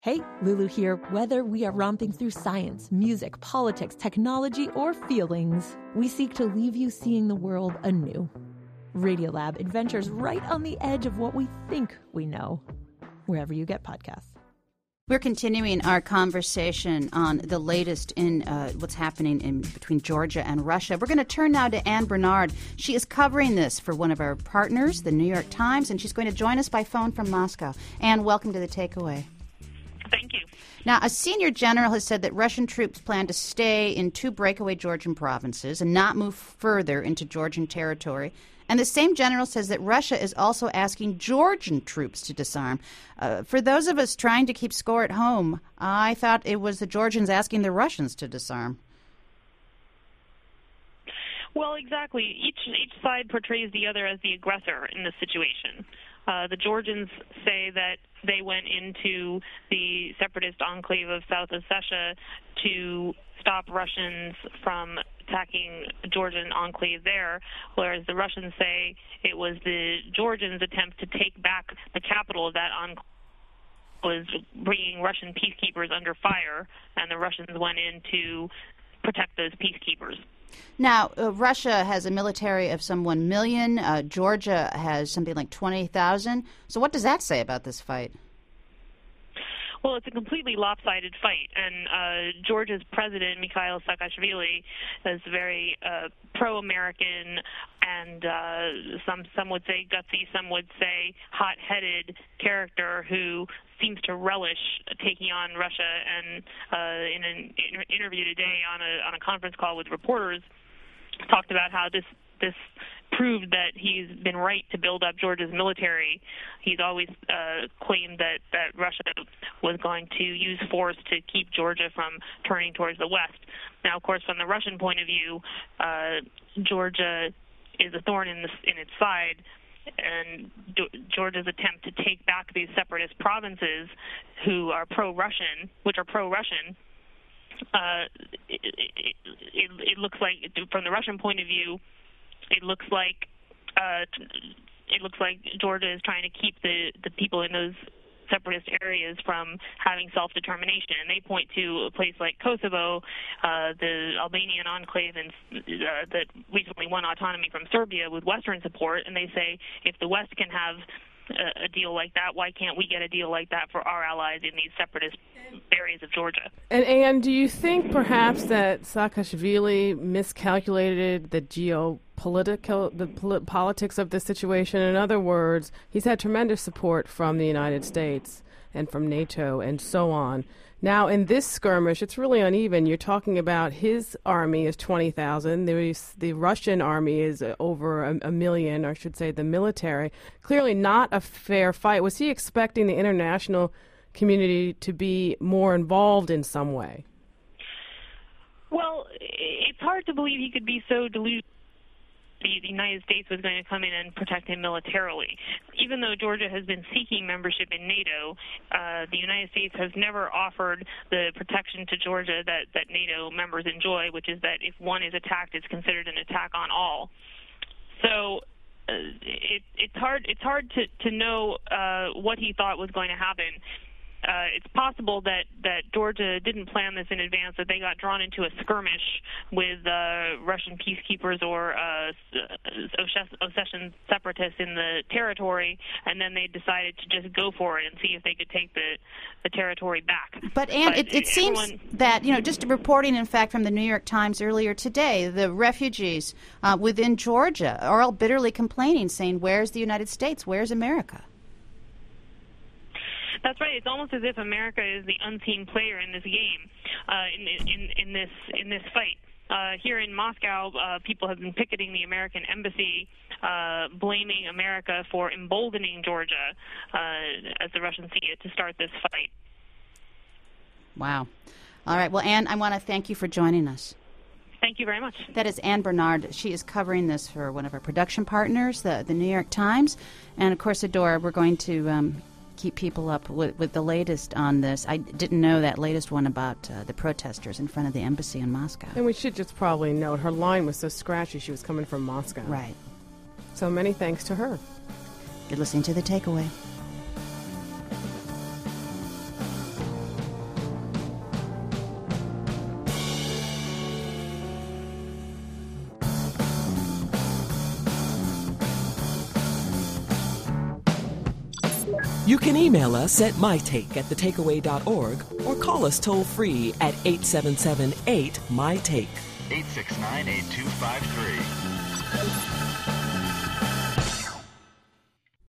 Hey, Lulu here. Whether we are romping through science, music, politics, technology, or feelings, we seek to leave you seeing the world anew. Radiolab adventures right on the edge of what we think we know, wherever you get podcasts. We're continuing our conversation on the latest in what's happening in between Georgia and Russia. We're going to turn now to Ann Bernard. She is covering this for one of our partners, the New York Times, and she's going to join us by phone from Moscow. Ann, welcome to The Takeaway. Thank you. Now, a senior general has said that Russian troops plan to stay in 2 breakaway Georgian provinces and not move further into Georgian territory. And the same general says that Russia is also asking Georgian troops to disarm. For those of us trying to keep score at home, I thought it was the Georgians asking the Russians to disarm. Well, exactly. Each side portrays the other as the aggressor in this situation. The Georgians say that they went into the separatist enclave of South Ossetia to stop Russians from attacking the Georgian enclave there, whereas the Russians say it was the Georgians' attempt to take back the capital of that enclave was bringing Russian peacekeepers under fire, and the Russians went in to protect those peacekeepers. Now, Russia has a military of some 1 million. Georgia has something like 20,000. So what does that say about this fight? Well, it's a completely lopsided fight, and Georgia's president, Mikhail Saakashvili, is very pro-American and some would say gutsy, some would say hot-headed character who seems to relish taking on Russia. And in an interview today on a conference call with reporters, talked about how this proved that he's been right to build up Georgia's military. He's always claimed that Russia was going to use force to keep Georgia from turning towards the west. Now, of course, from the Russian point of view, Georgia is a thorn in its side, and Georgia's attempt to take back these separatist provinces who are pro-Russian, it looks like, from the Russian point of view, it looks like Georgia is trying to keep the people in those separatist areas from having self-determination. And they point to a place like Kosovo, the Albanian enclave, that recently won autonomy from Serbia with Western support, and they say if the West can have a deal like that, why can't we get a deal like that for our allies in these separatist areas of Georgia? And do you think perhaps that Saakashvili miscalculated the politics of the situation? In other words, he's had tremendous support from the United States and from NATO and so on. Now, in this skirmish, it's really uneven. You're talking about his army is 20,000. The Russian army is over a million, or I should say the military. Clearly not a fair fight. Was he expecting the international community to be more involved in some way? Well, it's hard to believe he could be so deluded the United States was going to come in and protect him militarily. Even though Georgia has been seeking membership in NATO, the United States has never offered the protection to Georgia that NATO members enjoy, which is that if one is attacked, it's considered an attack on all. So it's hard to know what he thought was going to happen. It's possible that Georgia didn't plan this in advance, that they got drawn into a skirmish with Russian peacekeepers or Ossetian separatists in the territory, and then they decided to just go for it and see if they could take the territory back. But it seems that, just reporting, in fact, from the New York Times earlier today, the refugees within Georgia are all bitterly complaining, saying, where's the United States? Where's America? That's right. It's almost as if America is the unseen player in this game, in this fight. Here in Moscow, people have been picketing the American embassy, blaming America for emboldening Georgia, as the Russians see it, to start this fight. Wow. All right. Well, Ann, I want to thank you for joining us. Thank you very much. That is Ann Bernard. She is covering this for one of our production partners, the New York Times. And, of course, Adora, we're going to keep people up with the latest on this. I didn't know that latest one about the protesters in front of the embassy in Moscow. And we should just probably note her line was so scratchy she was coming from Moscow. Right. So many thanks to her. You're listening to The Takeaway. You can email us at mytake@thetakeaway.org or call us toll-free at 877-8-MY-TAKE. 869-8253.